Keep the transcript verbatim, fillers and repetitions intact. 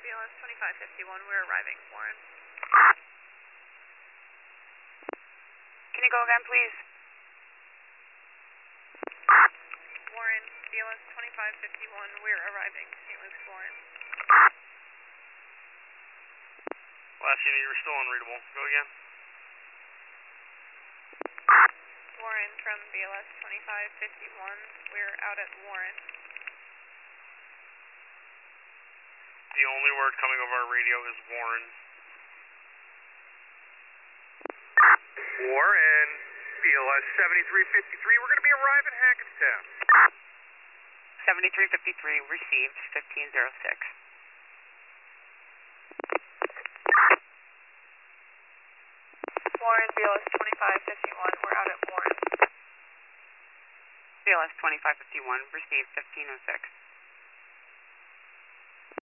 B L S twenty-five fifty-one, we're arriving, Warren. Can you go again, please? Warren, B L S twenty-five fifty-one, we're arriving, Saint Luke's, Warren. Last unit, you were still unreadable. Go again. Warren from B L S twenty-five fifty-one, we're out at Warren. The only word coming over our radio is Warren. Warren, B L S seventy-three fifty-three, we're going to be arriving Hackettstown. seventy-three fifty-three, received, fifteen oh six. Warren, B L S twenty-five fifty-one, we're out at Warren. B L S twenty-five fifty-one, received, fifteen oh six.